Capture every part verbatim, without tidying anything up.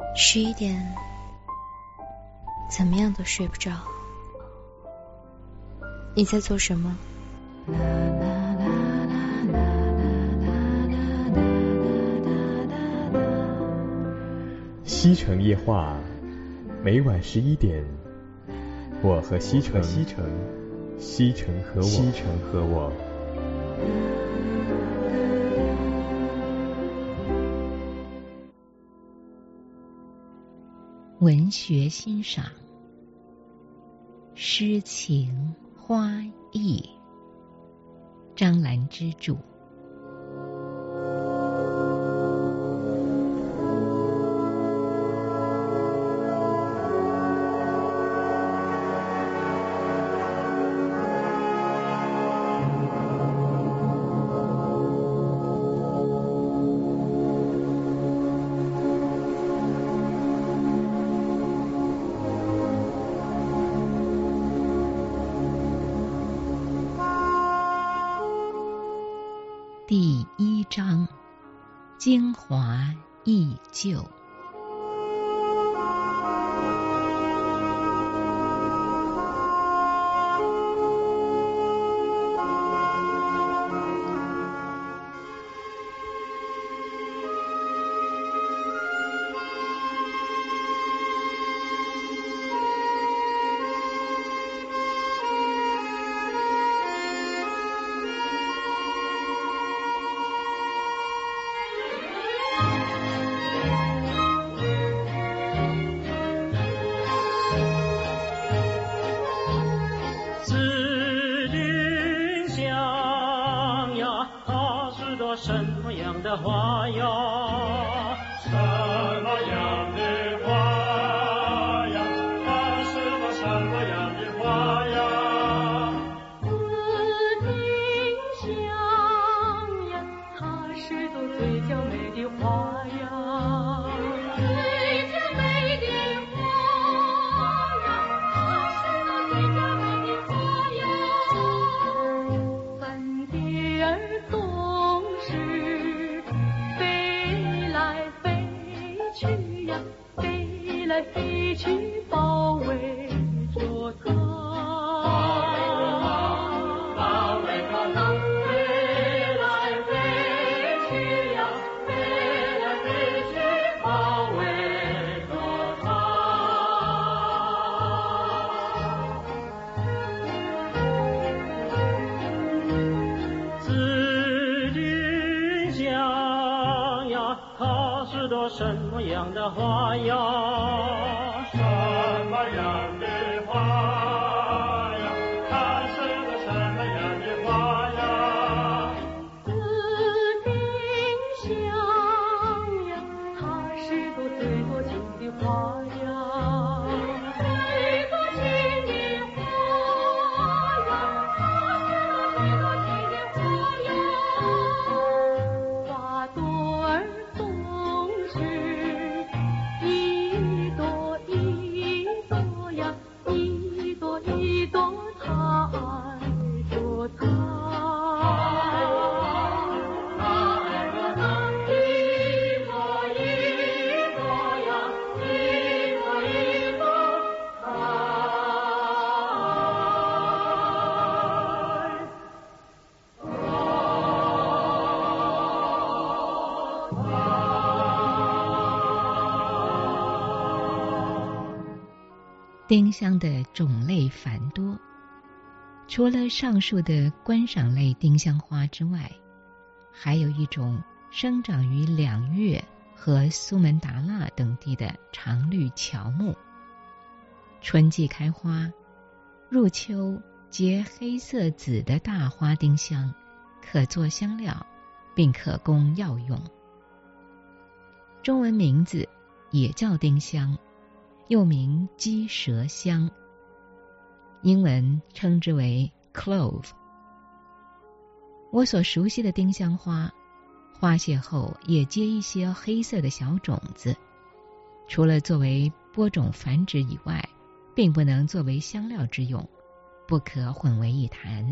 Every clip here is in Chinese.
十一点，怎么样都睡不着。你在做什么？ 西城夜话，每晚十一点，我和西城，西城，西城和我，西城和我。 文学欣赏，诗情花意，张兰之著。第一章，精华忆旧。 什么样的花呀？什么样的花呀？它是个什么样的花呀？ 紫丁香呀，它是朵最娇美的花呀。最娇美的花呀，它是朵最娇美的花呀。粉蝶儿总是飞来飞去呀，飞来飞去包围着它，包围着它，飞来飞去呀，飞来飞去包围着它。 紫丁香呀，它是朵什么样的花呀？什么样的花呀？它是个什么样的花呀？ 紫丁香呀，它是朵最多情的花呀。最多情的花呀，它是朵最多情的花呀。花朵儿总是一朵一朵呀，一朵一朵它爱着它，它爱着它，一朵一朵呀，一朵一朵它丁香的种类繁多，除了上述的观赏类丁香花之外，还有一种生长于两越和苏门答腊等地的常绿乔木。春季开花，入秋结黑色籽的大花丁香，可做香料，并可供药用。中文名字也叫丁香，又名鸡舌香，英文称之为 clove。 我所熟悉的丁香花，花谢后也结一些黑色的小种子，除了作为播种繁殖以外，并不能作为香料之用，不可混为一谈。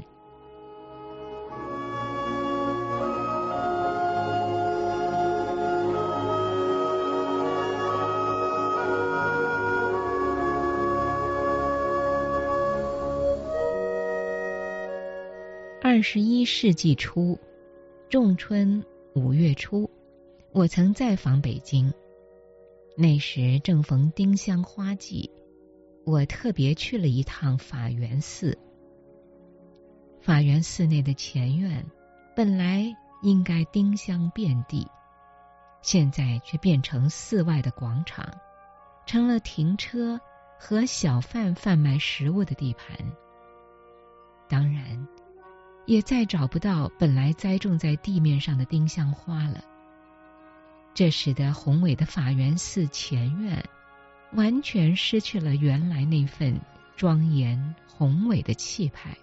二十一世纪初，仲春五月初，我曾再访北京。那时正逢丁香花季，我特别去了一趟法源寺。法源寺内的前院本来应该丁香遍地，现在却变成寺外的广场，成了停车和小贩贩卖食物的地盘。当然，也再找不到本来栽种在地面上的丁香花了。这使得宏伟的法源寺前院完全失去了原来那份庄严宏伟的气派。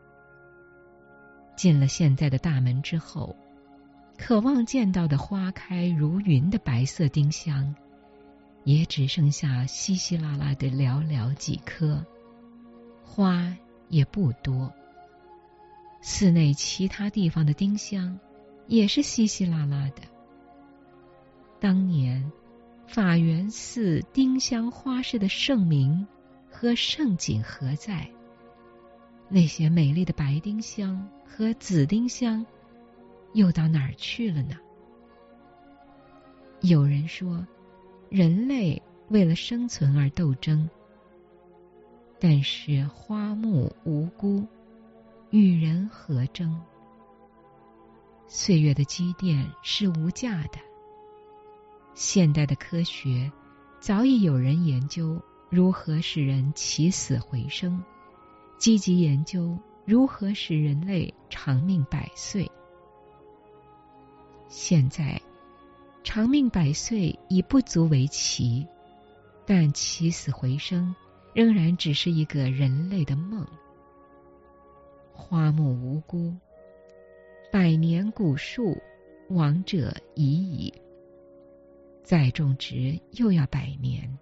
进了现在的大门之后，渴望见到的花开如云的白色丁香，也只剩下稀稀拉拉的寥寥几棵，花也不多。寺内其他地方的丁香也是稀稀拉拉的。当年法源寺丁香花市的盛名和盛景何在？那些美丽的白丁香和紫丁香又到哪儿去了呢？有人说，人类为了生存而斗争，但是花木无辜，与人何争？岁月的积淀是无价的。现代的科学早已有人研究如何使人起死回生，积极研究如何使人类长命百岁。现在长命百岁已不足为奇，但起死回生仍然只是一个人类的梦。花木无辜，百年古树，亡者已矣。再种植又要百年。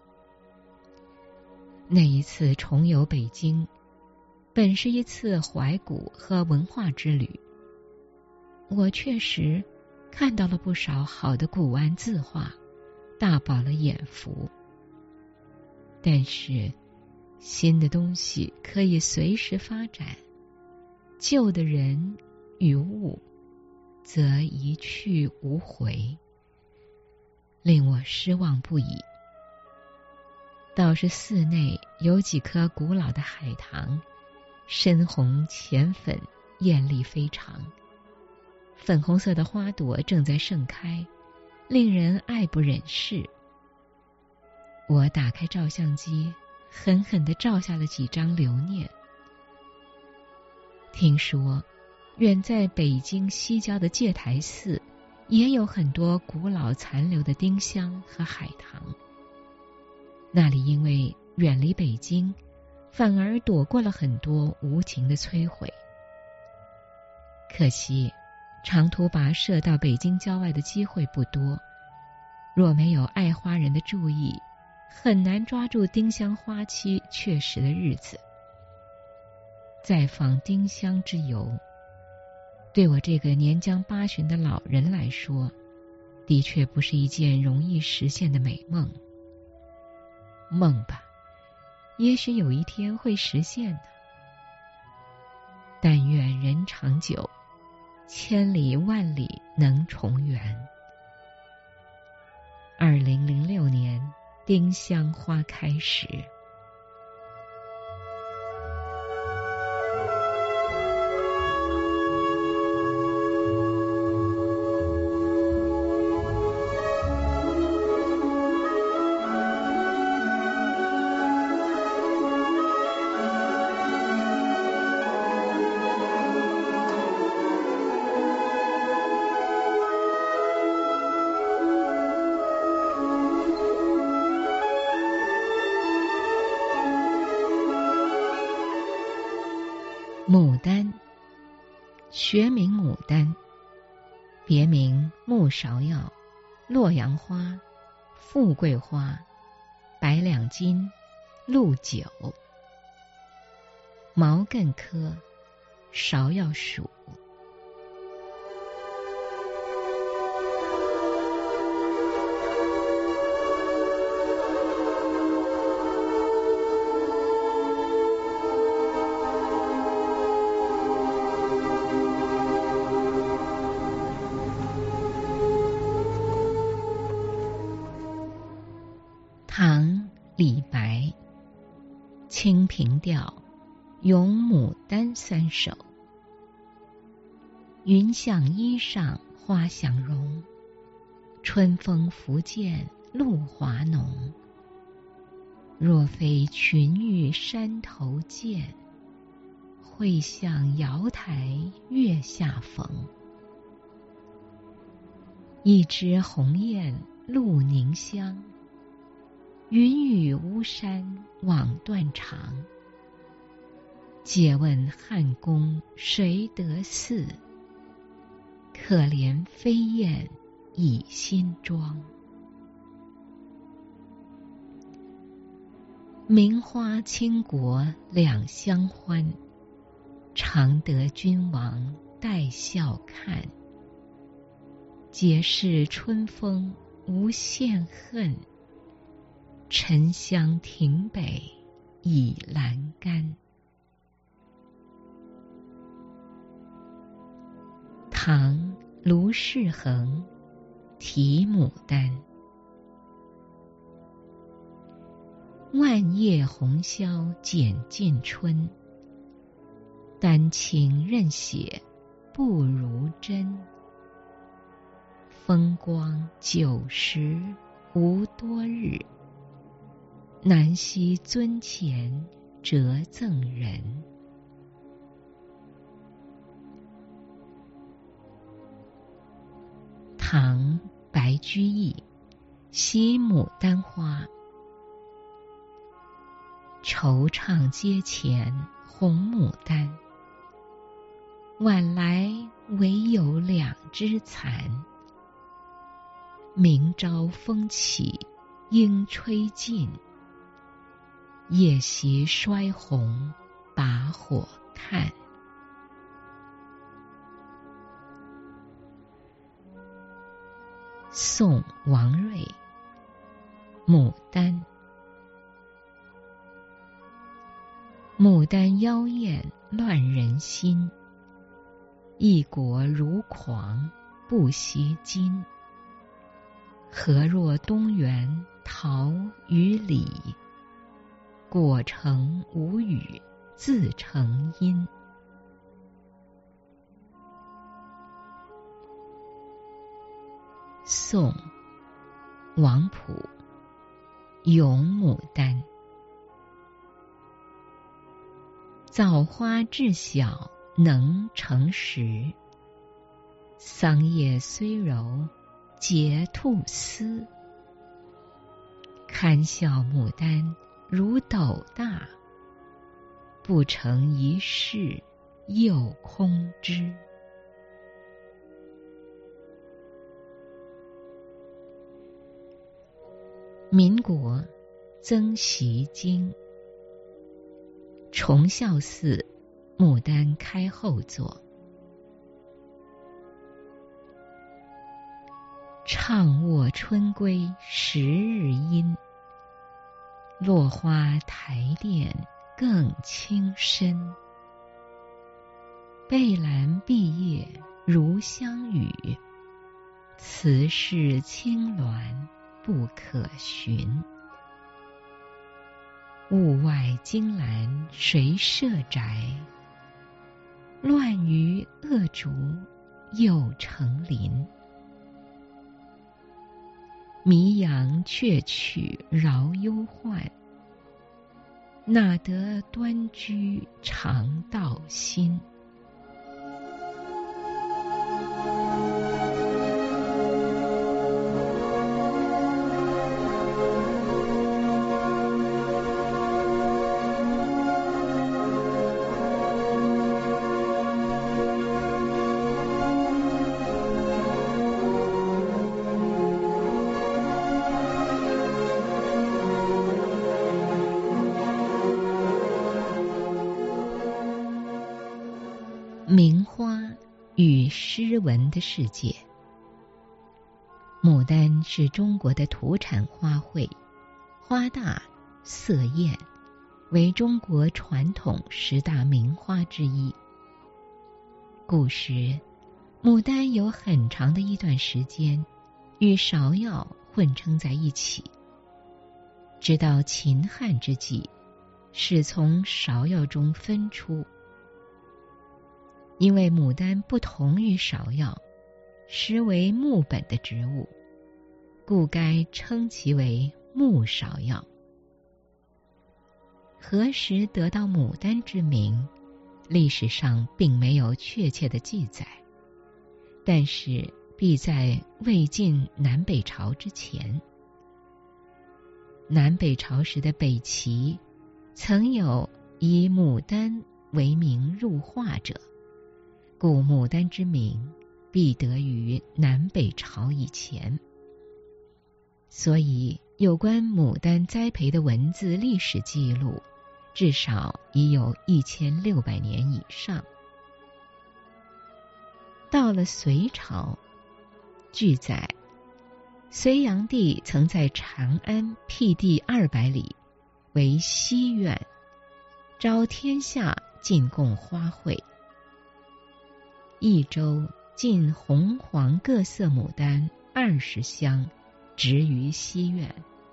那一次重游北京，本是一次怀古和文化之旅。我确实看到了不少好的古玩字画，大饱了眼福。但是新的东西可以随时发展，旧的人与物则一去无回，令我失望不已。倒是寺内有几棵古老的海棠，深红浅粉，艳丽非常。粉红色的花朵正在盛开，令人爱不忍释。我打开照相机，狠狠地照下了几张留念。听说远在北京西郊的戒台寺也有很多古老残留的丁香和海棠，那里因为远离北京，反而躲过了很多无情的摧毁。可惜长途跋涉到北京郊外的机会不多，若没有爱花人的注意，很难抓住丁香花期确实的日子。再访丁香之游，对我这个年将八旬的老人来说，的确不是一件容易实现的美梦。梦吧，也许有一天会实现的。但愿人长久，千里万里能重圆。二零零六年，丁香花开时。牡丹，学名牡丹，别名木芍药、洛阳花、富贵花、百两金、鹿九，毛茛科，芍药属。 唐李白，清平调《咏牡丹》三首。云向衣上花想容，春风拂槛露华浓。若非群玉山头见，会向瑶台月下逢。一枝红艳露凝香，云雨巫山枉断肠。借问汉宫谁得似？可怜飞燕倚新妆。名花倾国两相欢，常得君王带笑看。皆是春风无限恨，沉香亭北倚阑干。唐卢世恒《题牡丹》。万叶红绡剪尽春，丹青任写不如真。风光九十无多日，难惜尊前折赠人。唐白居易《惜牡丹花》。惆怅阶前红牡丹，晚来唯有两枝残。明朝风起莺吹尽，夜袭衰红把火看。宋王瑞《牡丹》。牡丹妖艳乱人心，一国如狂不惜金。何若东园桃与李，果成无语自成阴。宋王溥《咏牡丹》。枣花至小能成实，桑叶虽柔结兔丝。堪笑牡丹如斗大，不成一事又空枝。民国曾习经。崇孝寺牡丹开后作。怅卧春归十日阴，落花台殿更倾深。贝兰碧叶如相与，此事青鸾不可寻。屋外金兰谁设宅？乱于恶竹又成林。迷羊却取饶忧患，哪得端居常道心。名花与诗文的世界。牡丹是中国的土产花卉，花大色艳，为中国传统十大名花之一。古时，牡丹有很长的一段时间与芍药混称在一起。 直到秦汉之际，始从芍药中分出。因为牡丹不同于芍药，实为木本的植物，故该称其为木芍药。何时得到牡丹之名，历史上并没有确切的记载，但是必在魏晋南北朝之前。南北朝时的北齐曾有以牡丹为名入画者，故牡丹之名必得于南北朝以前。所以有关牡丹栽培的文字历史记录至少已有一千六百年以上。到了隋朝，据载隋炀帝曾在长安辟地二百里为西苑，招天下进贡花卉，益州进红黄各色牡丹二十箱，植于西苑。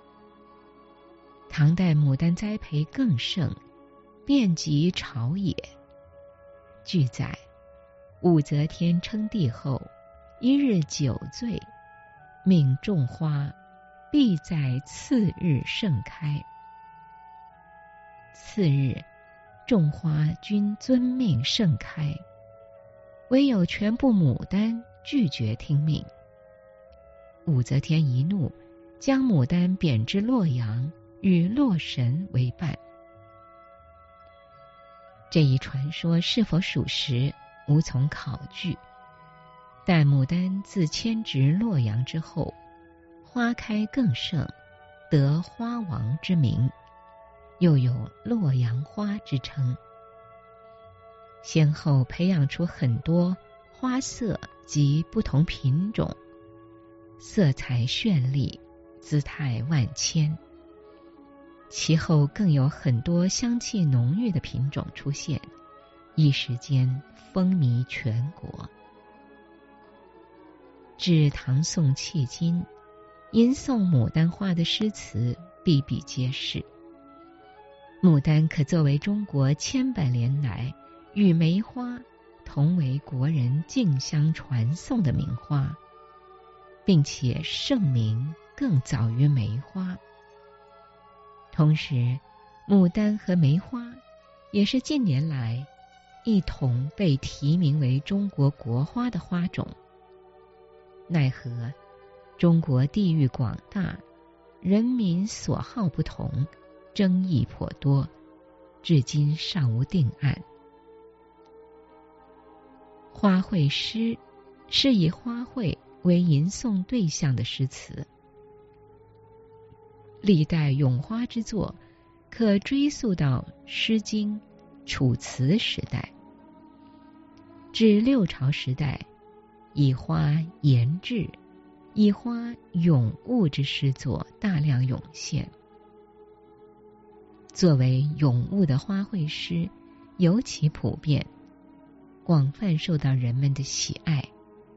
唐代牡丹栽培更盛，遍及朝野。据载，武则天称帝后，一日酒醉，命种花，必在次日盛开。次日，种花均遵命盛开，唯有全部牡丹拒绝听命。武则天一怒，将牡丹贬至洛阳，与洛神为伴。这一传说是否属实，无从考据。但牡丹自迁至洛阳之后，花开更盛，得花王之名，又有洛阳花之称。先后培养出很多花色及不同品种，色彩绚丽，姿态万千。其后更有很多香气浓郁的品种出现，一时间风靡全国。至唐宋迄今，吟诵牡丹花的诗词比比皆是。牡丹可作为中国千百年来与梅花同为国人竞相传颂的名花，并且盛名更早于梅花。同时，牡丹和梅花也是近年来一同被提名为中国国花的花种。奈何中国地域广大，人民所好不同，争议颇多，至今尚无定案。花卉诗是以花卉为吟诵对象的诗词。历代咏花之作可追溯到《诗经》、楚辞时代。至六朝时代，以花言志、以花咏物之诗作大量涌现。作为咏物的花卉诗尤其普遍，广泛受到人们的喜爱。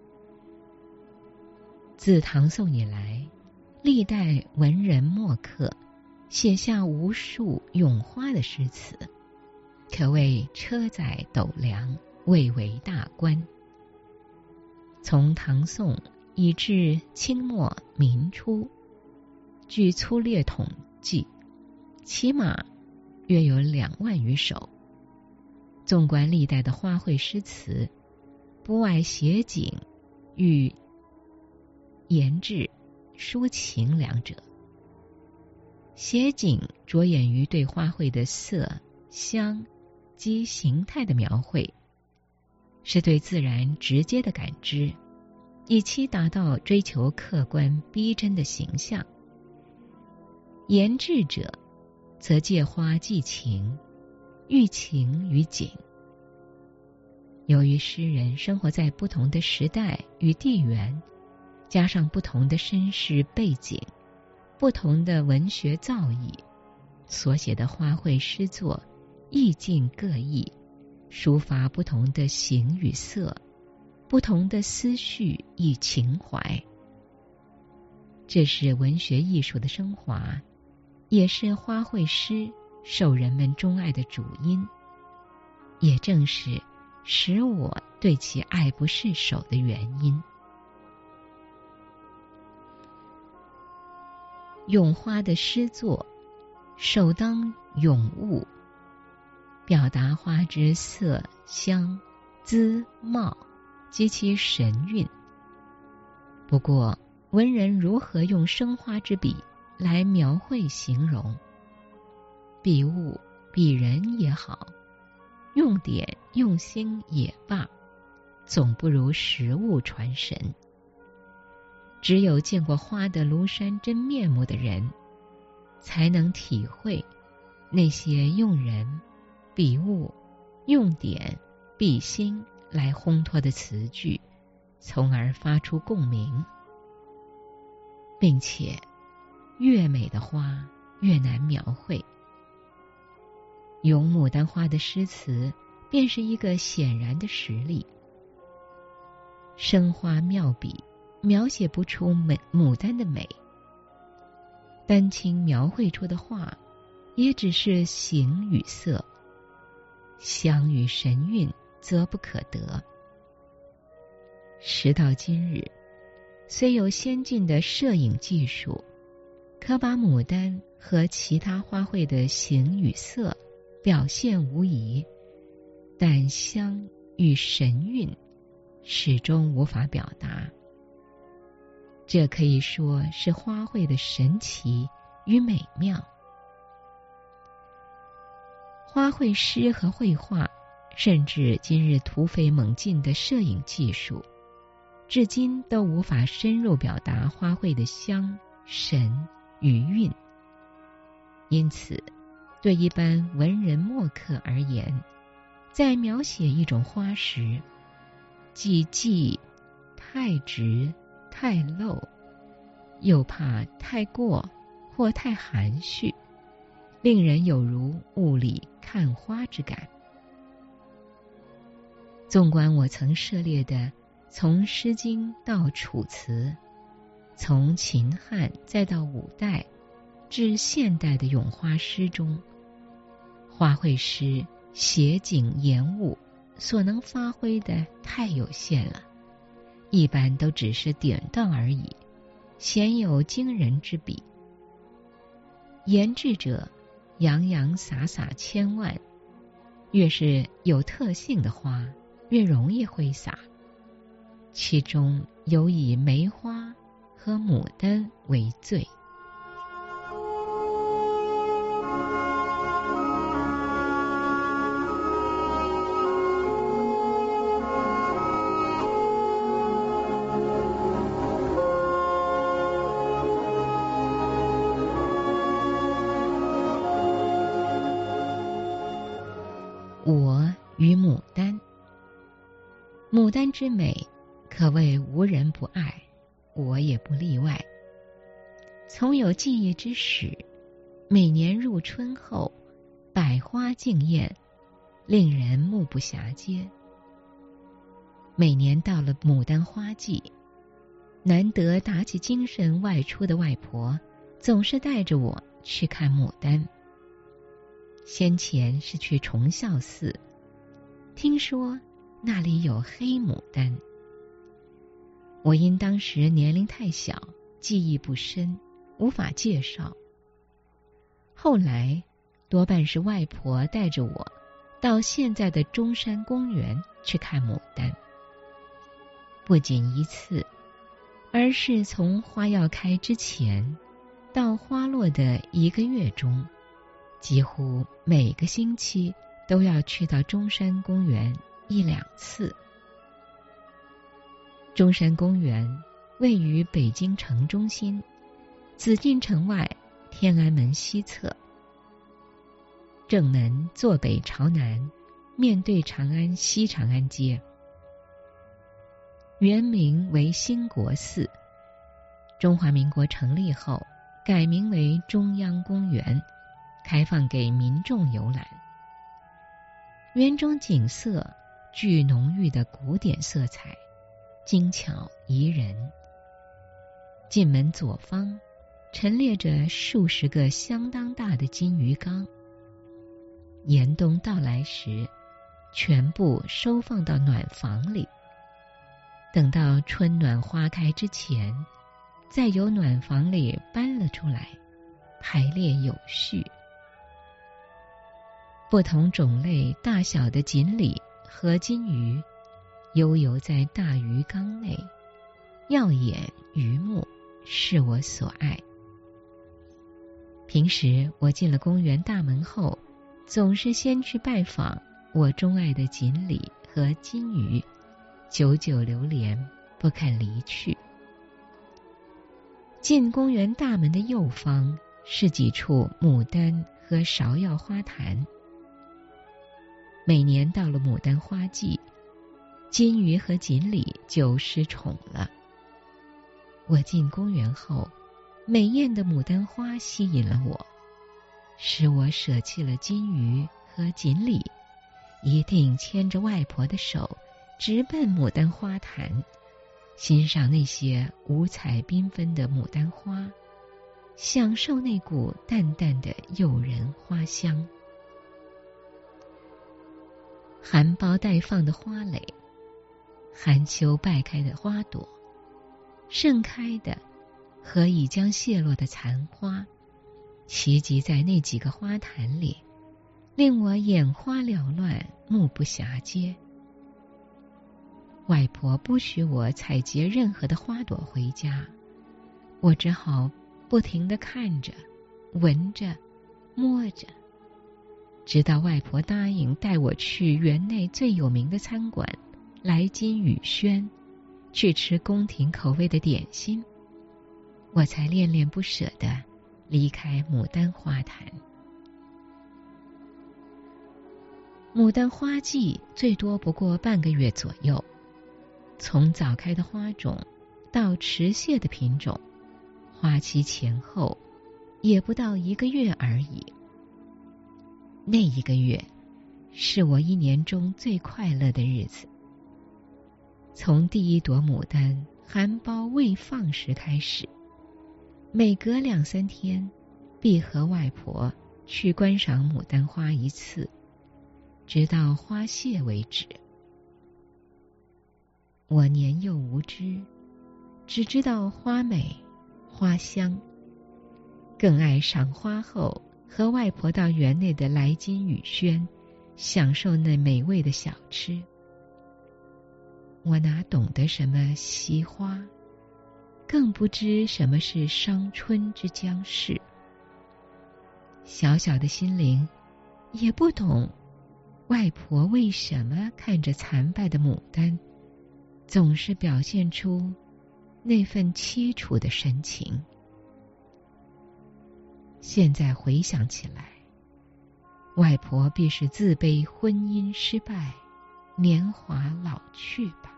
自唐宋以来，历代文人墨客写下无数咏花的诗词，可谓车载斗量，蔚为大观。从唐宋以至清末民初，据粗略统计，起码约有两万余首。纵观历代的花卉诗词，不外写景与言志、抒情两者。写景着眼于对花卉的色、香及形态的描绘，是对自然直接的感知，以期达到追求客观逼真的形象。言志者，则借花寄情，寓情于景。由于诗人生活在不同的时代与地缘，加上不同的身世背景，不同的文学造诣，所写的花卉诗作意境各异，抒发不同的形与色，不同的思绪与情怀。这是文学艺术的升华， 也是花卉诗受人们钟爱的主因，也正是使我对其爱不释手的原因。咏花的诗作，首当咏物，表达花之色、香、姿、貌及其神韵。不过，文人如何用生花之笔来描绘形容，比物比人也好，用典用心也罢，总不如实物传神。只有见过花的庐山真面目的人，才能体会那些用人、比物、用典、比心来烘托的词句，从而发出共鸣。并且，越美的花越难描绘。咏牡丹花的诗词便是一个显然的实例。生花妙笔描写不出美牡丹的美，丹青描绘出的画也只是形与色，香与神韵则不可得。时到今日，虽有先进的摄影技术，可把牡丹和其他花卉的形与色表现无疑，但香与神韵始终无法表达。这可以说是花卉的神奇与美妙。花卉诗和绘画，甚至今日突飞猛进的摄影技术，至今都无法深入表达花卉的香、神与韵。因此，对一般文人墨客而言，在描写一种花时，既忌太直太露，又怕太过或太含蓄，令人有如雾里看花之感。纵观我曾涉猎的从《诗经》到《楚辞》，从秦汉再到五代至现代的咏花诗中，花卉诗写景言物所能发挥的太有限了，一般都只是典当而已，鲜有惊人之笔。言志者洋洋洒洒千万，越是有特性的花，越容易挥洒，其中尤以梅花和牡丹为最。我与牡丹，牡丹之美可谓无人不爱，我也不例外。从有记忆之始，每年入春后，百花竞艳，令人目不暇接。每年到了牡丹花季，难得打起精神外出的外婆，总是带着我去看牡丹。先前是去崇孝寺，听说那里有黑牡丹。我因当时年龄太小，记忆不深，无法介绍。后来多半是外婆带着我到现在的中山公园去看牡丹。不仅一次，而是从花要开之前到花落的一个月中，几乎每个星期都要去到中山公园一两次。中山公园位于北京城中心，紫禁城外天安门西侧，正门坐北朝南，面对长安西长安街。原名为兴国寺，中华民国成立后改名为中央公园，开放给民众游览。园中景色具浓郁的古典色彩，精巧宜人。进门左方陈列着数十个相当大的金鱼缸。严冬到来时，全部收放到暖房里，等到春暖花开之前，再由暖房里搬了出来，排列有序。不同种类大小的锦鲤和金鱼悠游在大鱼缸内，耀眼鱼目，是我所爱。平时我进了公园大门后，总是先去拜访我钟爱的锦鲤和金鱼，久久流连，不肯离去。进公园大门的右方是几处牡丹和芍药花坛。每年到了牡丹花季，金鱼和锦鲤就失宠了。我进公园后，美艳的牡丹花吸引了我，使我舍弃了金鱼和锦鲤，一定牵着外婆的手，直奔牡丹花坛，欣赏那些五彩缤纷的牡丹花，享受那股淡淡的诱人花香。含苞待放的花蕾，含羞败开的花朵，盛开的和已将谢落的残花，齐集在那几个花坛里，令我眼花缭乱，目不暇接。外婆不许我采撷任何的花朵回家，我只好不停地看着，闻着，摸着，直到外婆答应带我去园内最有名的餐馆来金雨轩，去吃宫廷口味的点心，我才恋恋不舍地离开牡丹花坛。牡丹花季最多不过半个月左右，从早开的花种到迟谢的品种，花期前后也不到一个月而已。那一个月是我一年中最快乐的日子。从第一朵牡丹含苞未放时开始，每隔两三天必和外婆去观赏牡丹花一次，直到花谢为止。我年幼无知，只知道花美花香，更爱赏花后和外婆到园内的来金雨轩，享受那美味的小吃。我哪懂得什么惜花，更不知什么是伤春之将逝。小小的心灵也不懂外婆为什么看着残败的牡丹，总是表现出那份凄楚的神情。现在回想起来，外婆必是自卑婚姻失败，年华老去吧。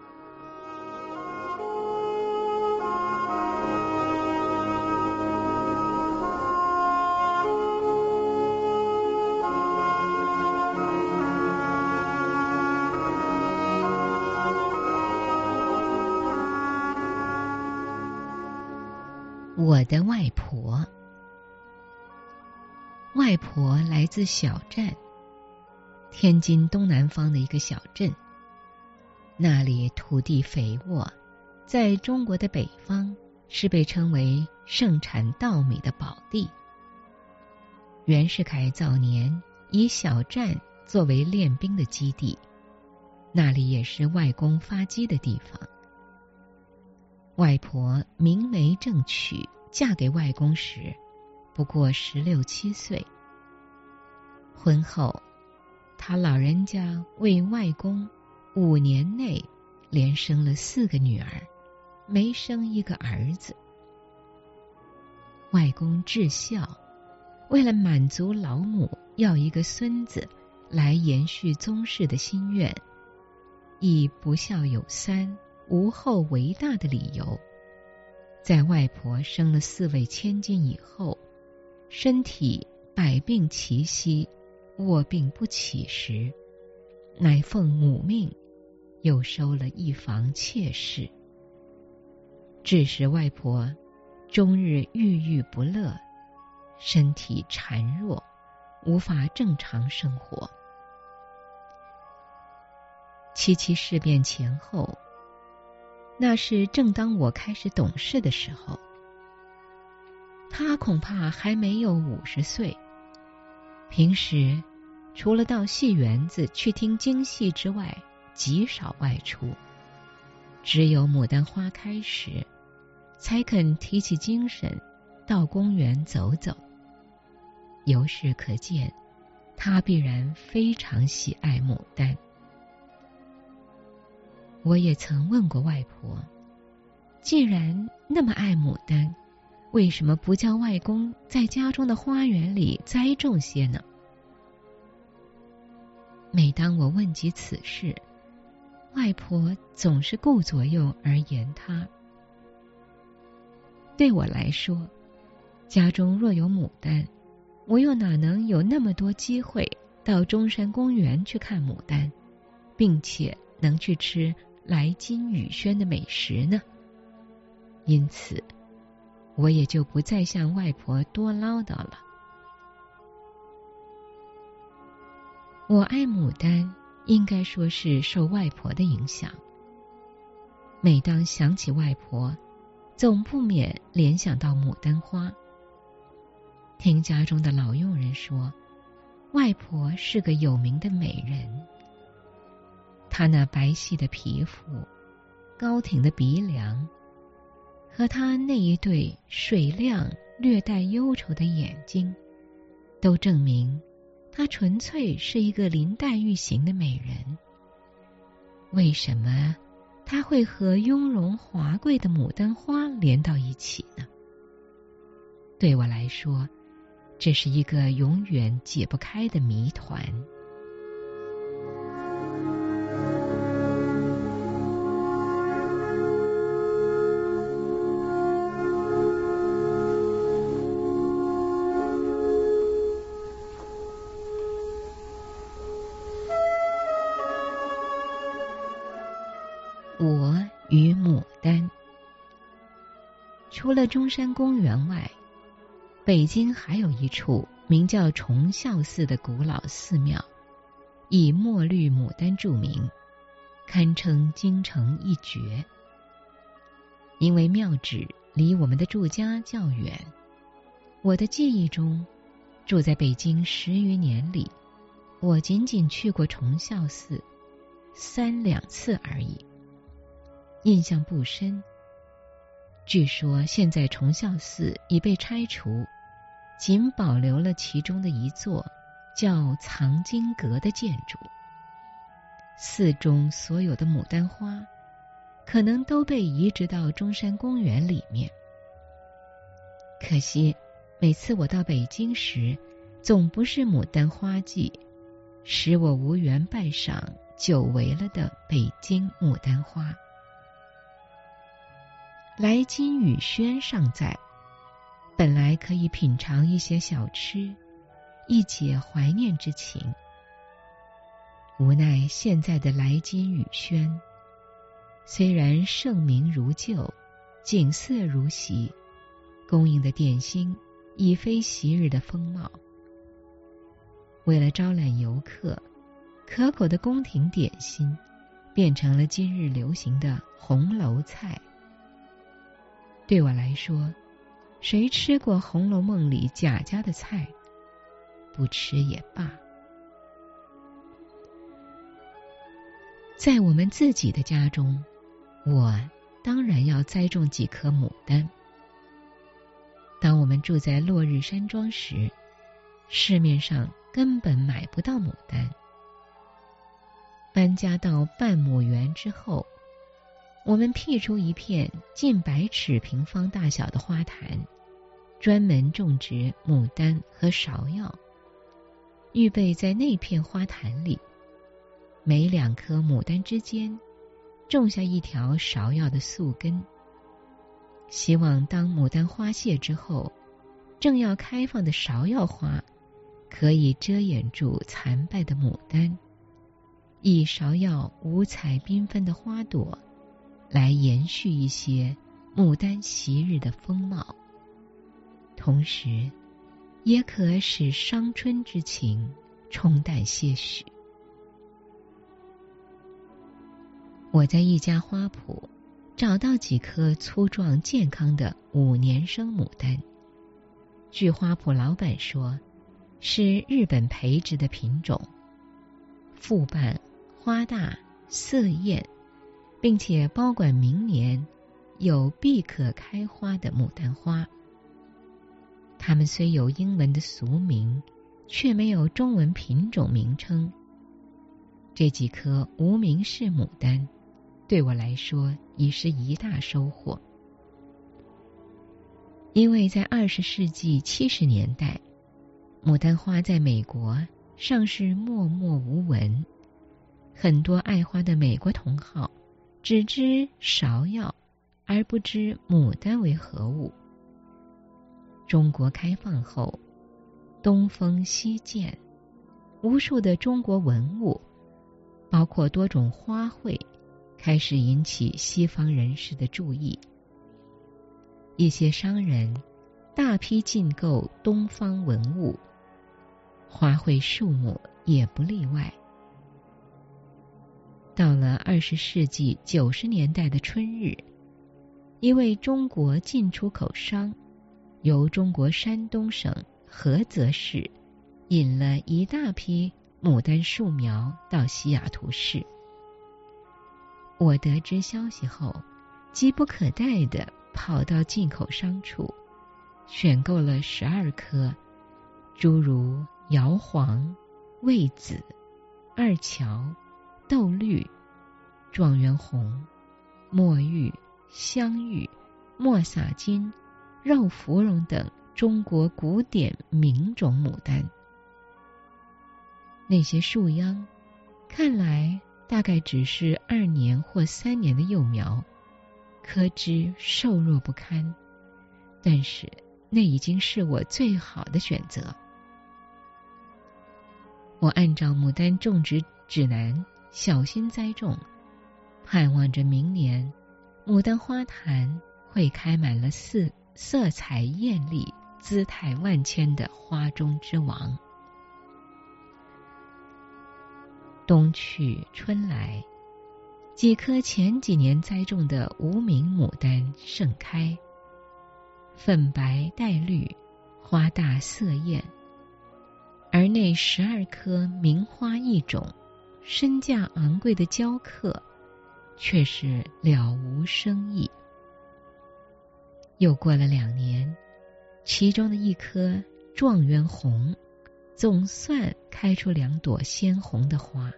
我的外婆。外婆来自小站，天津东南方的一个小镇，那里土地肥沃，在中国的北方是被称为盛产稻米的宝地。袁世凯早年以小站作为练兵的基地，那里也是外公发迹的地方。外婆明媒正娶，嫁给外公时不过十六七岁。婚后，他老人家为外公五年内连生了四个女儿，没生一个儿子。外公至孝，为了满足老母要一个孙子来延续宗室的心愿，以不孝有三，无后为大的理由，在外婆生了四位千金以后，身体百病齐息，卧病不起时，乃奉母命，又收了一房妾室，致使外婆终日郁郁不乐，身体孱弱，无法正常生活。七七事变前后，那是正当我开始懂事的时候，他恐怕还没有五十岁。平时除了到戏园子去听京戏之外，极少外出，只有牡丹花开时，才肯提起精神到公园走走。由是可见，他必然非常喜爱牡丹。我也曾问过外婆，既然那么爱牡丹，为什么不叫外公在家中的花园里栽种些呢？每当我问及此事，外婆总是顾左右而言他。对我来说，家中若有牡丹，我又哪能有那么多机会到中山公园去看牡丹，并且能去吃来金雨轩的美食呢？因此，我也就不再向外婆多唠叨了。我爱牡丹，应该说是受外婆的影响。每当想起外婆，总不免联想到牡丹花。听家中的老佣人说，外婆是个有名的美人。她那白皙的皮肤，高挺的鼻梁，和她那一对水亮略带忧愁的眼睛，都证明她纯粹是一个林黛玉型的美人。为什么她会和雍容华贵的牡丹花连到一起呢？对我来说，这是一个永远解不开的谜团。我与牡丹。除了中山公园外，北京还有一处名叫崇孝寺的古老寺庙，以墨绿牡丹著名，堪称京城一绝。因为庙址离我们的住家较远，我的记忆中，住在北京十余年里，我仅仅去过崇孝寺三两次而已，印象不深。据说现在崇孝寺已被拆除，仅保留了其中的一座叫藏经阁的建筑。寺中所有的牡丹花可能都被移植到中山公园里面。可惜每次我到北京时，总不是牡丹花季，使我无缘拜赏久违了的北京牡丹花。来金雨轩尚在，本来可以品尝一些小吃，一解怀念之情。无奈现在的来金雨轩，虽然盛名如旧，景色如昔，供应的点心已非昔日的风貌。为了招揽游客，可口的宫廷点心变成了今日流行的红楼菜。对我来说，谁吃过《红楼梦》里贾家的菜，不吃也罢。在我们自己的家中，我当然要栽种几棵牡丹。当我们住在落日山庄时，市面上根本买不到牡丹。搬家到半亩园之后，我们辟出一片近百尺平方大小的花坛，专门种植牡丹和芍药，预备在那片花坛里，每两棵牡丹之间种下一条芍药的宿根，希望当牡丹花谢之后，正要开放的芍药花可以遮掩住残败的牡丹，以芍药五彩缤纷的花朵来延续一些牡丹昔日的风貌，同时也可使伤春之情冲淡些许。我在一家花圃找到几棵粗壮健康的五年生牡丹，据花圃老板说，是日本培植的品种，复瓣、花大、色艳，并且保管明年有必可开花的牡丹花。它们虽有英文的俗名，却没有中文品种名称。这几颗无名氏牡丹对我来说已是一大收获，因为在二十世纪七十年代，牡丹花在美国尚是默默无闻，很多爱花的美国同好只知芍药，而不知牡丹为何物。中国开放后，东风西渐，无数的中国文物，包括多种花卉，开始引起西方人士的注意。一些商人大批进购东方文物，花卉数目也不例外。到了二十世纪九十年代的春日，一位中国进出口商由中国山东省菏泽市引了一大批牡丹树苗到西雅图市。我得知消息后，急不可待地跑到进口商处，选购了十二颗，诸如摇黄、魏紫、二乔、豆绿、状元红、墨玉、香玉、莫撒金、肉芙蓉等中国古典名种牡丹。那些树秧看来大概只是二年或三年的幼苗，棵枝瘦弱不堪，但是那已经是我最好的选择。我按照牡丹种植指南小心栽种，盼望着明年牡丹花坛会开满了四色彩艳丽、姿态万千的花中之王。冬去春来，几棵前几年栽种的无名牡丹盛开，粉白带绿，花大色艳，而那十二颗名花异种、身价昂贵的娇客，却是了无生意。又过了两年，其中的一颗状元红总算开出两朵鲜红的花，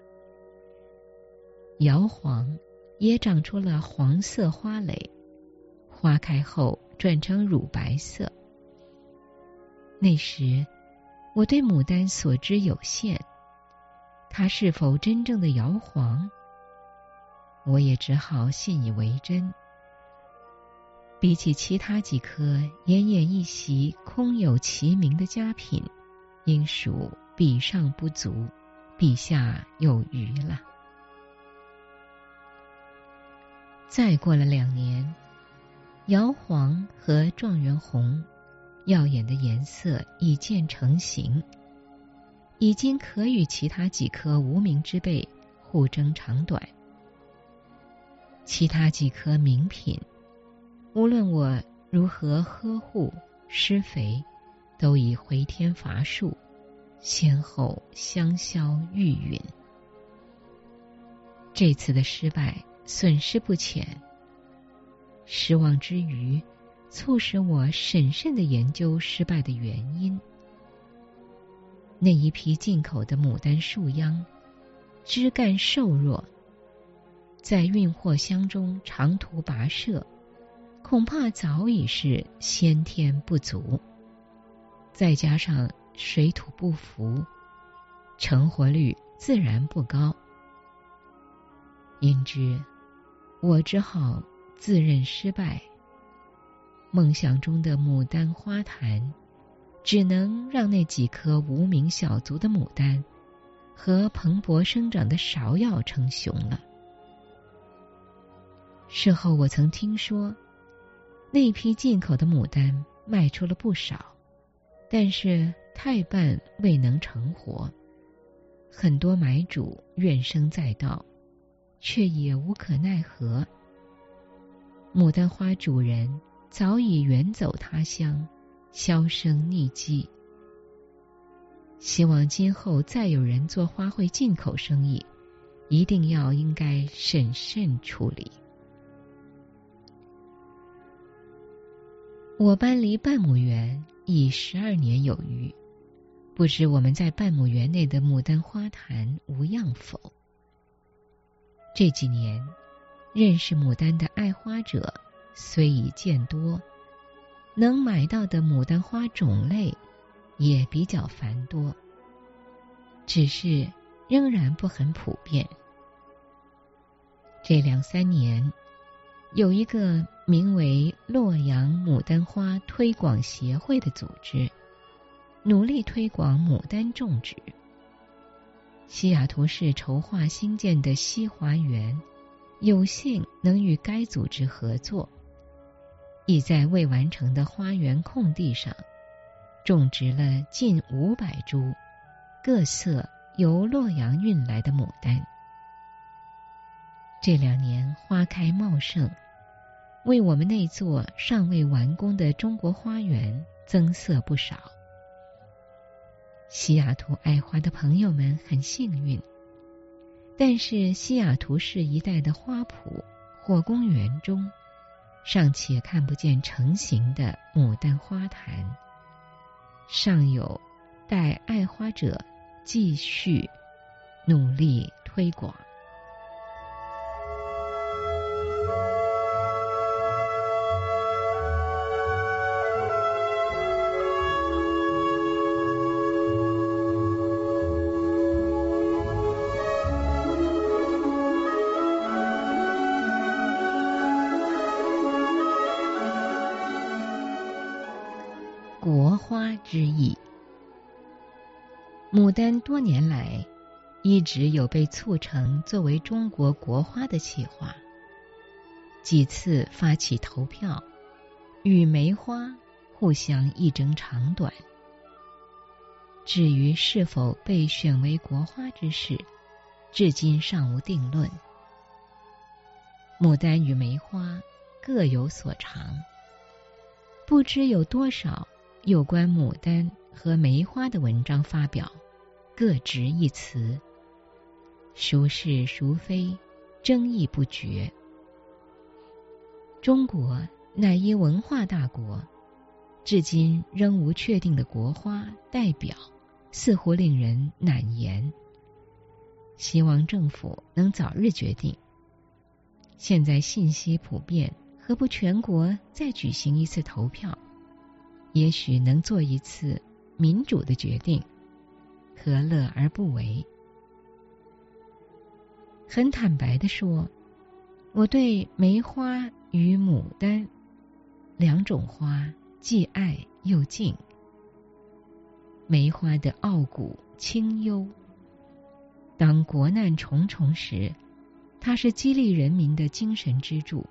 摇黄也长出了黄色花蕾，花开后转成乳白色。那时我对牡丹所知有限，它是否真正的摇黄，我也只好信以为真。比起其他几颗奄奄一息、空有其名的佳品，应属比上不足，比下有余了。再过了两年，摇黄和状元红耀眼的颜色已渐成型，已经可与其他几颗无名之辈互争长短。其他几颗名品，无论我如何呵护施肥，都已回天乏术，先后香消玉殒。这次的失败损失不浅，失望之余，促使我审慎地研究失败的原因。那一批进口的牡丹树秧，枝干瘦弱，在运货箱中长途跋涉，恐怕早已是先天不足，再加上水土不服，成活率自然不高。因之，我只好自认失败。梦想中的牡丹花坛，只能让那几颗无名小卒的牡丹和蓬勃生长的芍药称雄了。事后我曾听说， 那批进口的牡丹卖出了不少，但是太半未能成活，很多买主怨声载道，却也无可奈何。牡丹花主人早已远走他乡，销声匿迹。希望今后再有人做花卉进口生意，一定要应该审慎处理。我搬离半亩园已十二年有余，不知我们在半亩园内的牡丹花坛无恙否？这几年认识牡丹的爱花者虽已渐多，能买到的牡丹花种类也比较繁多，只是仍然不很普遍。这两三年，有一个名为洛阳牡丹花推广协会的组织，努力推广牡丹种植。西雅图市筹划新建的西华园，有幸能与该组织合作，已在未完成的花园空地上种植了近五百株各色由洛阳运来的牡丹。这两年花开茂盛，为我们那座尚未完工的中国花园增色不少。西雅图爱花的朋友们很幸运，但是西雅图市一带的花圃或公园中，尚且看不见成型的牡丹花坛，尚有待爱花者继续努力推广。国花之意。牡丹多年来一直有被促成作为中国国花的企划，几次发起投票，与梅花互相一争长短。至于是否被选为国花之事，至今尚无定论。牡丹与梅花各有所长，不知有多少有关牡丹和梅花的文章发表，各执一词，孰是孰非，争议不绝。中国乃一文化大国，至今仍无确定的国花代表，似乎令人难言。希望政府能早日决定。现在信息普遍，何不全国再举行一次投票？也许能做一次民主的决定，何乐而不为？很坦白地说，我对梅花与牡丹两种花既爱又敬。梅花的傲骨清幽，当国难重重时，它是激励人民的精神支柱；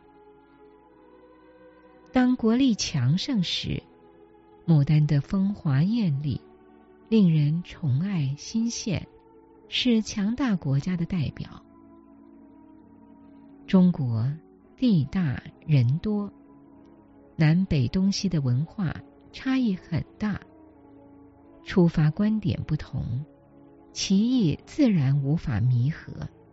当国力强盛时，牡丹的风华艳丽令人宠爱心羡，是强大国家的代表。中国地大人多，南北东西的文化差异很大，出发观点不同，歧义自然无法弥合。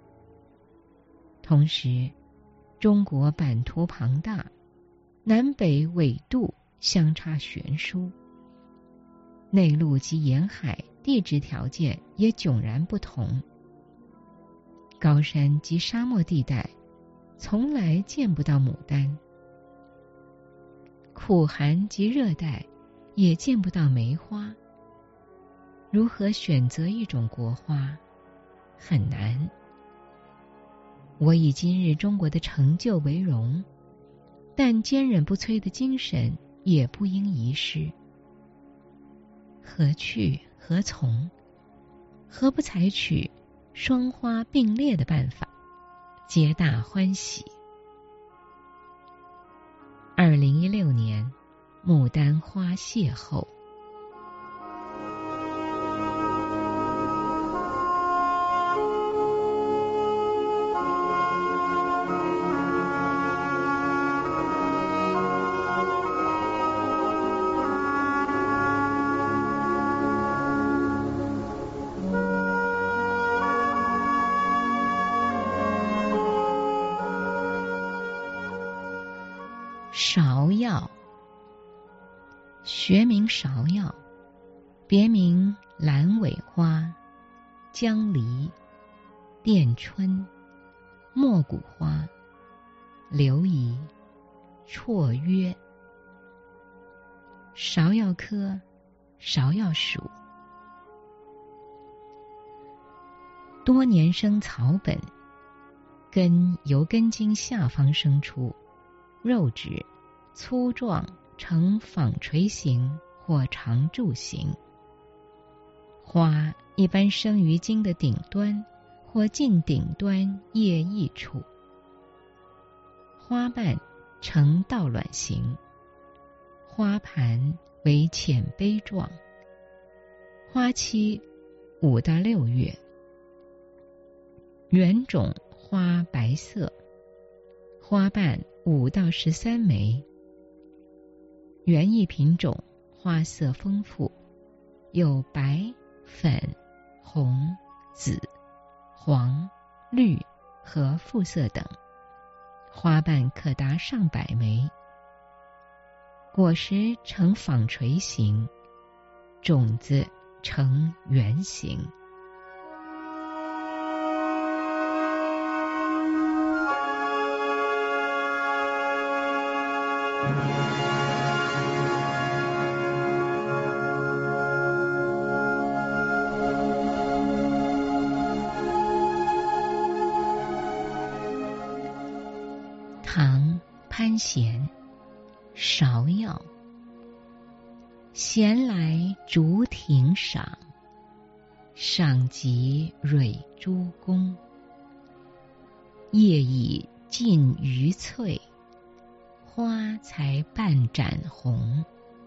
同时，中国版图庞大，南北纬度相差悬殊，内陆及沿海地质条件也迥然不同。高山及沙漠地带从来见不到牡丹，苦寒及热带也见不到梅花。如何选择一种国花，很难。我以今日中国的成就为荣，但坚忍不摧的精神也不应遗失。何去何从？何不采取双花并列的办法，皆大欢喜。二二零一六年牡丹花谢后。芍药，学名芍药，别名蓝尾花、江梨、电春、莫古花、琉璃、绰约。芍药科芍药属。多年生草本，根由根茎下方生出，肉质粗壮，呈纺锤形或长柱形。花一般生于茎的顶端或近顶端叶翼处。花瓣呈倒卵形，花盘为浅杯状。花期五到六月。原种花白色，花瓣五到十三枚。园艺品种花色丰富，有白、粉、红、紫、黄、绿和复色等，花瓣可达上百枚。果实呈纺锤形，种子呈圆形。唐潘贤，芍药。闲来竹亭赏，赏极蕊珠宫。叶已尽余翠，花才半展红。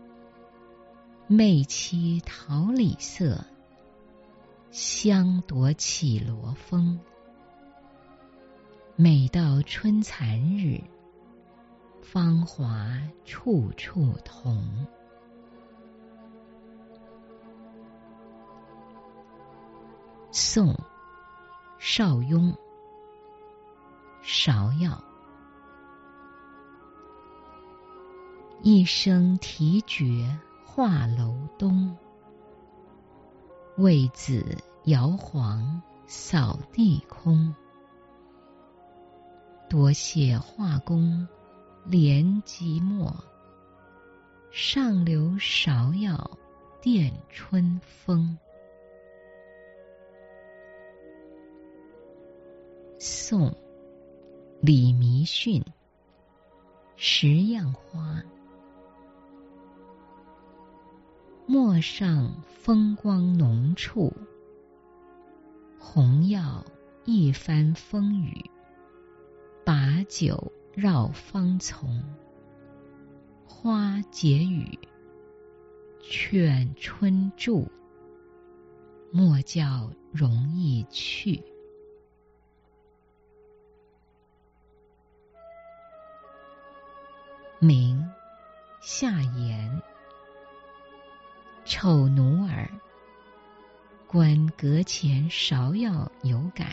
媚期桃李色，香朵绮罗风。每到春残日，芳华处处同。宋邵雍，芍药。一声啼绝画楼东，为子摇黄扫地空。多谢画工怜寂寞，上留芍药电春风。宋李弥逊，十样花。陌上风光浓处，红药一番风雨。把酒绕芳丛，花结语，劝春住，莫教容易去。明夏言，丑奴儿，观阁前芍药有感。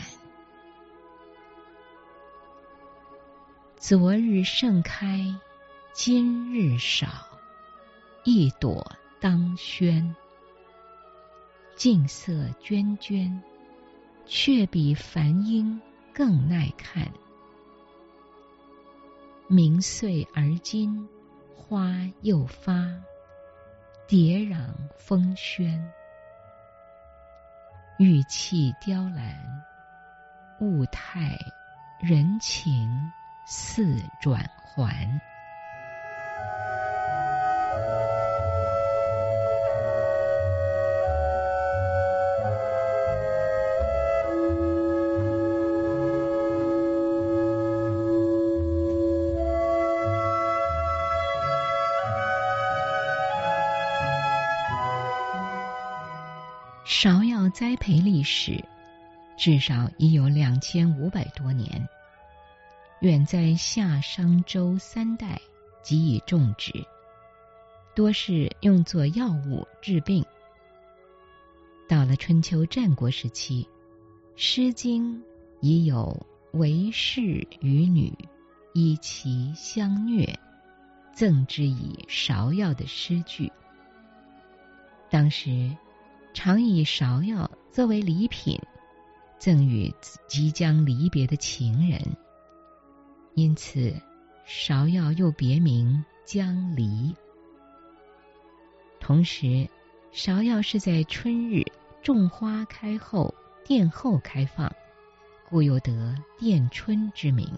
昨日盛开，今日少，一朵当轩。静色涓涓，却比繁英更耐看。明岁而今，花又发，蝶壤风轩。玉砌雕栏，物态人情似转还。 芍药栽培历史至少已有两千五百多年，远在夏商周三代即已种植，多是用作药物治病。到了春秋战国时期，《诗经》已有为士与女依其相虐，赠之以芍药的诗句。当时常以芍药作为礼品，赠予即将离别的情人，因此芍药又别名将离。同时，芍药是在春日种花开后殿后开放，故又得殿春之名。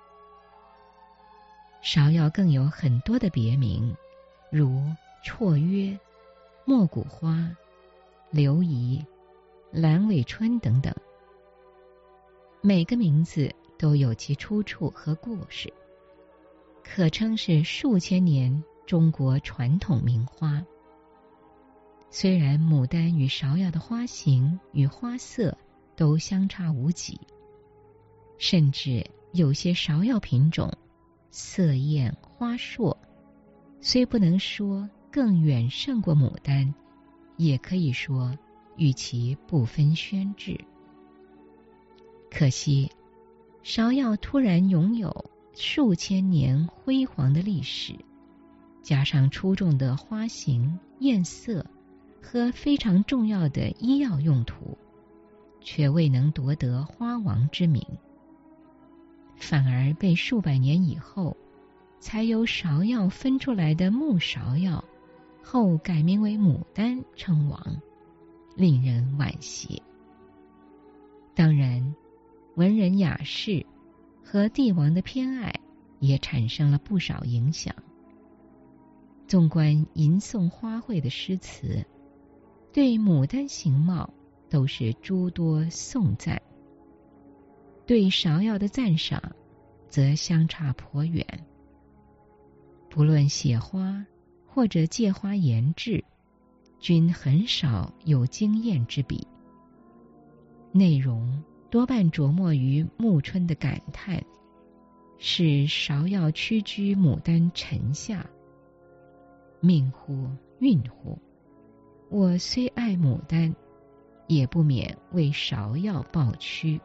芍药更有很多的别名，如绰约、莫古花、流仪、兰尾春等等，每个名字都有其出处和故事，可称是数千年中国传统名花。虽然牡丹与芍药的花型与花色都相差无几，甚至有些芍药品种色艳花硕，虽不能说更远胜过牡丹，也可以说与其不分轩轾。可惜芍药突然拥有数千年辉煌的历史，加上出众的花型、艳色和非常重要的医药用途，却未能夺得花王之名，反而被数百年以后才由芍药分出来的木芍药后改名为牡丹称王，令人惋惜。当然，文人雅士和帝王的偏爱也产生了不少影响。纵观吟诵花卉的诗词，对牡丹形貌都是诸多颂赞，对芍药的赞赏则相差颇远。不论写花或者借花言志，均很少有惊艳之笔，内容多半着墨于暮春的感叹，是芍药屈居牡丹尘下。命乎运乎，我虽爱牡丹，也不免为芍药抱屈。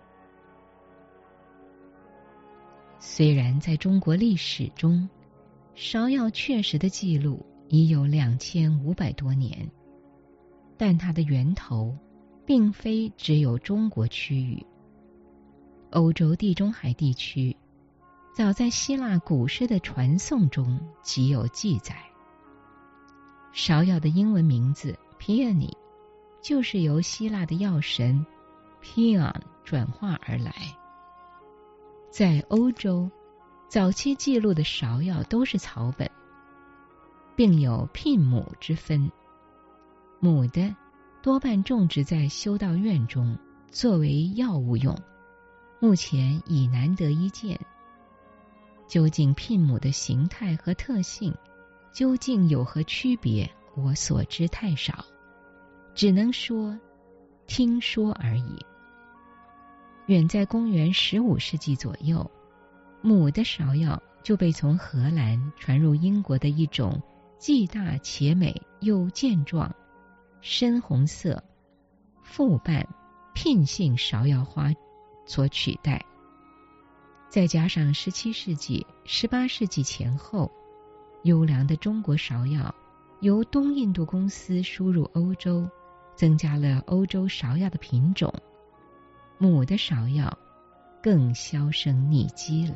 虽然在中国历史中，芍药确实的记录已有两千五百多年，但它的源头并非只有中国区域。欧洲地中海地区，早在希腊古诗的传颂中即有记载。芍药的英文名字 Peony 就是由希腊的药神 Pion 转化而来。在欧洲，早期记录的芍药都是草本，并有聘母之分，母的多半种植在修道院中，作为药物用，目前已难得一见。究竟聘母的形态和特性究竟有何区别，我所知太少，只能说听说而已。远在公元十五世纪左右，母的芍药就被从荷兰传入英国的一种既大且美又健壮、深红色、复瓣聘性芍药花所取代。再加上十七世纪、十八世纪前后，优良的中国芍药由东印度公司输入欧洲，增加了欧洲芍药的品种，母的芍药更销声匿迹了。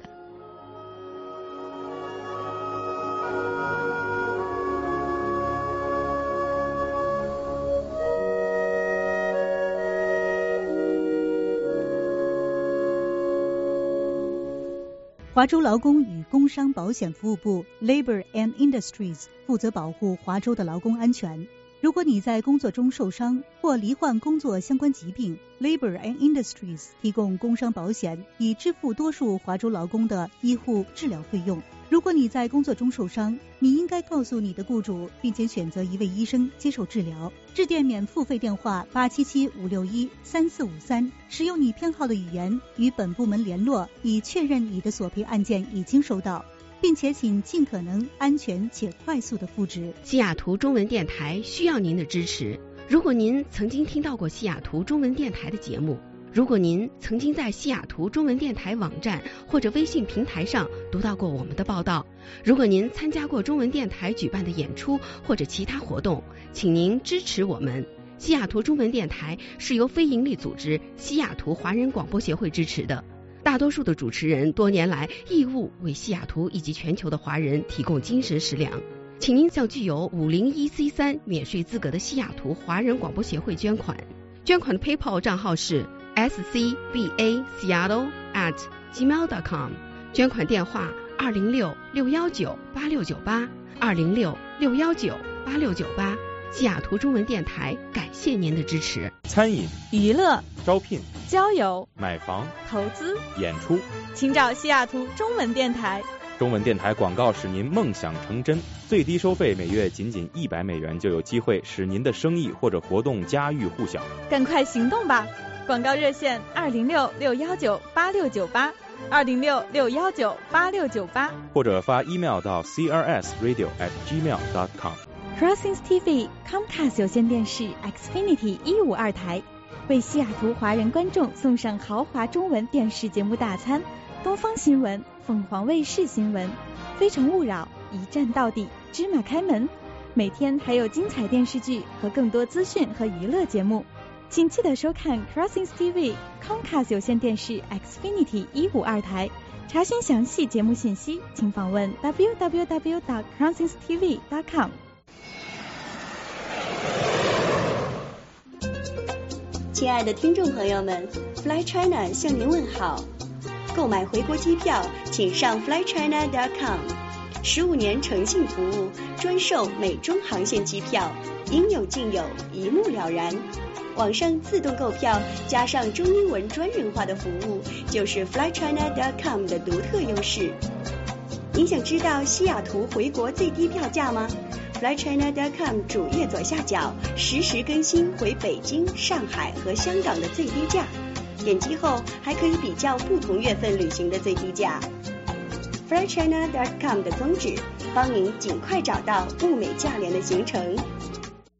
华州劳工与工伤保险服务部 Labor and Industries 负责保护华州的劳工安全。如果你在工作中受伤或罹患工作相关疾病， Labor and Industries 提供工伤保险，以支付多数华州劳工的医护治疗费用。 如果你在工作中受伤，你应该告诉你的雇主，并且选择一位医生接受治疗。致电免付费电话八七七五六一三四五三，使用你偏好的语言与本部门联络，以确认你的索赔案件已经收到，并且请尽可能安全且快速的复职。 西雅图中文电台需要您的支持。如果您曾经听到过西雅图中文电台的节目，如果您曾经在西雅图中文电台网站或者微信平台上读到过我们的报道，如果您参加过中文电台举办的演出或者其他活动，请您支持我们。西雅图中文电台是由非营利组织西雅图华人广播协会支持的，大多数的主持人多年来义务为西雅图以及全球的华人提供精神食粮。请您向具有五零一 C 三免税资格的西雅图华人广播协会捐款，捐款的 PayPal 账号是 s c b a seattle at gmail dot com， 捐款电话二零六六幺九八六九八二零六六幺九八六九八。西雅图中文电台感谢您的支持。 餐饮、 娱乐、 招聘、 交友、 买房、 投资、 演出， 请找西雅图中文电台。 中文电台广告使您梦想成真，最低收费每月仅仅一百美元，就有机会使您的生意或者活动家喻户晓。 赶快行动吧！广告热线二零六六幺九八六九八二零六六幺九八六九八， 或者发 email 到 c r s radio at gmail dot com。Crossings T V Comcast 有线电视 Xfinity 一五二台为西雅图华人观众送上豪华中文电视节目大餐，东方新闻、凤凰卫视新闻、非诚勿扰、一站到底、芝麻开门，每天还有精彩电视剧和更多资讯和娱乐节目。请记得收看 Crossings T V Comcast 有线电视 Xfinity 一五二台。查询详细节目信息，请访问 w w w dot crossings t v dot com。 亲爱的听众朋友们 ，Fly China 向您问好。购买回国机票，请上 fly china dot com。十五年诚信服务，专售美中航线机票，应有尽有，一目了然。网上自动购票，加上中英文专人化的服务，就是 fly china dot com 的独特优势。您想知道西雅图回国最低票价吗？fly china dot com 主页左下角实时更新回北京、上海和香港的最低价，点击后还可以比较不同月份旅行的最低价。fly china dot com 的宗旨，帮您尽快找到物美价廉的行程。